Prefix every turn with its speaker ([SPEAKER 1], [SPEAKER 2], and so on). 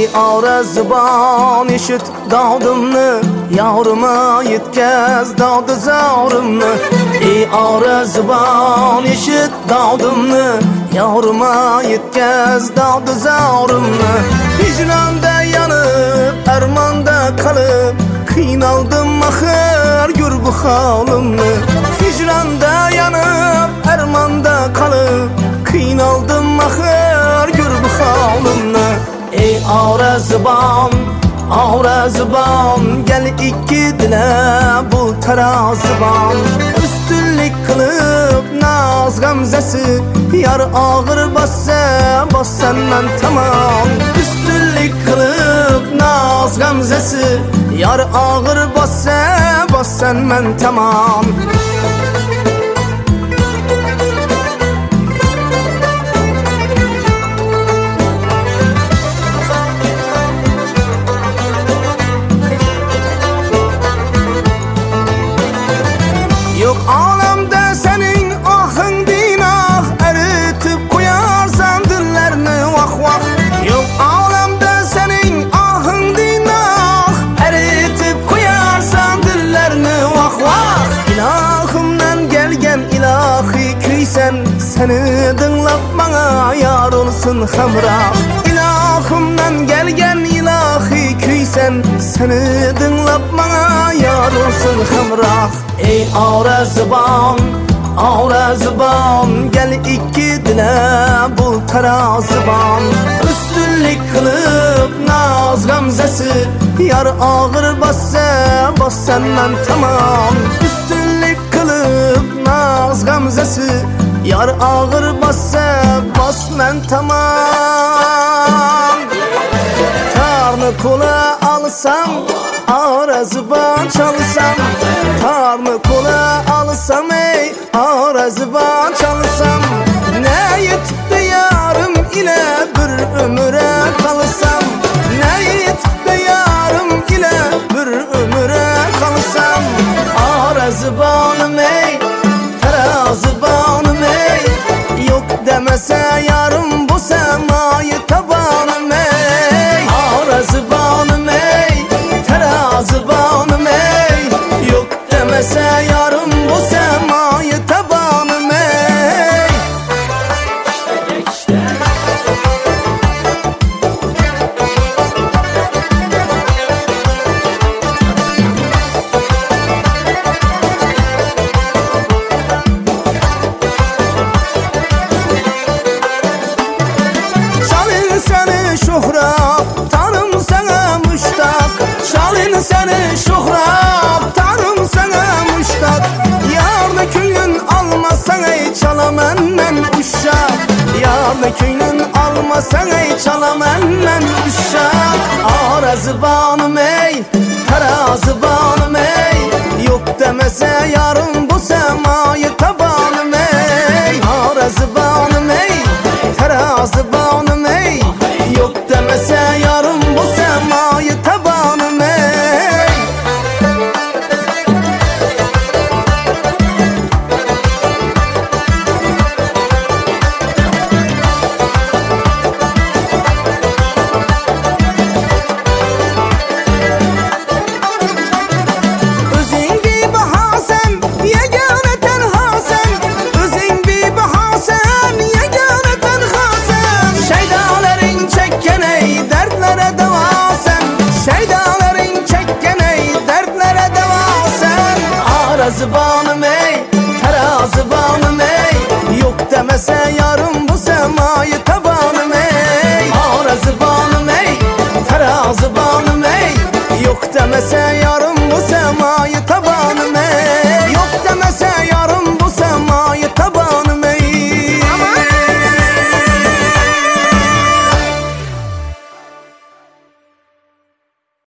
[SPEAKER 1] ara zıban işit dağdımını, yavruma yetkez dağdı zavrımını. Ara zıban işit dağdımını, yavruma yetkez dağdı zavrımını. Hicranda yanıp, armanda kalıp, kıynaldım ahır gür bu halımını. Hicranda yanıp, armanda kalıp, kıynaldım ahır gür bu halımını. Ara zıban gel iki dile bu tarazıban. Üstünlük kılıp naz gamzesi, yar ağır bassa senden tamam. Üstünlük kılıp naz gamzesi, yar ağır bassa senden tamam. Yok alemde senin ahın dinah, eritip koyarsan dillerini vah vah. Yok alemde senin ahın dinah, eritip koyarsan dillerini vah vah. İlahımdan gelgen ilahi kıysen, seni dinlap bana yar olsun hamrah. İlahımdan gelgen ilahi kıysen, seni dinlap bana yar olsun hamrah. Ara zıban gel iki dile bu tarazıban. Üstünlük kılıp naz gamzesi, yar ağır bassa senden tamam. Üstünlük kılıp naz gamzesi, yar ağır bassa men tamam. Tarnı kola alsam, ara zıban çalsam. Tarnı kola alsam ey, ara zıban çalsam. Ne yetip de yarım ile bir ömüre kalsam. Ne yetip de yarım ile bir ömüre kalsam. Ara zıbanım ey, tarazıbanım ey. Yok demese yarım bu semayı tabanım ey. Ara zıbanım ey, tarazıbanım ey. Yok demese yarım bu semayı tabanım ey. Çalın seni şuhrap, tanım sana müştak. Çalın seni şuhrap, tanım sana müştak. Yarını köyün almasan ey, çalamenden uşak. Yarını köyün almasan ey, çalamenden uşak. Ara zıbanım ey, tarazıban.